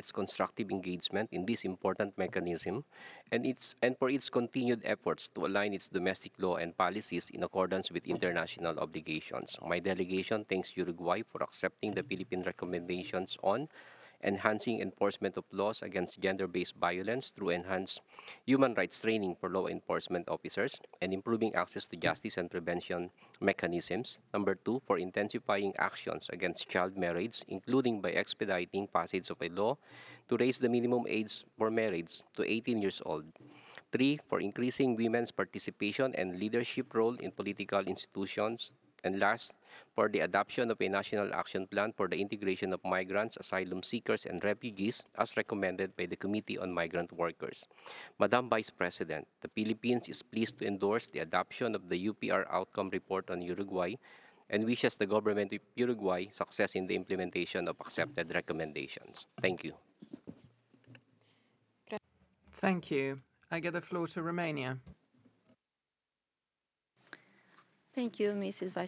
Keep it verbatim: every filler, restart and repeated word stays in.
its constructive engagement in this important mechanism and, its, and for its continued efforts to align its domestic law and policies in accordance with international obligations. My delegation thanks Uruguay for accepting the Philippine recommendations on enhancing enforcement of laws against gender-based violence through enhanced human rights training for law enforcement officers, and improving access to justice and prevention mechanisms. Number two, for intensifying actions against child marriage, including by expediting passage of a law to raise the minimum age for marriage to eighteen years old. Three, for increasing women's participation and leadership role in political institutions. And last, for the adoption of a national action plan for the integration of migrants, asylum seekers, and refugees as recommended by the Committee on Migrant Workers. Madam Vice President, the Philippines is pleased to endorse the adoption of the U P R outcome report on Uruguay and wishes the government of Uruguay success in the implementation of accepted recommendations. Thank you. Thank you. I give the floor to Romania. Thank you, Missus Vice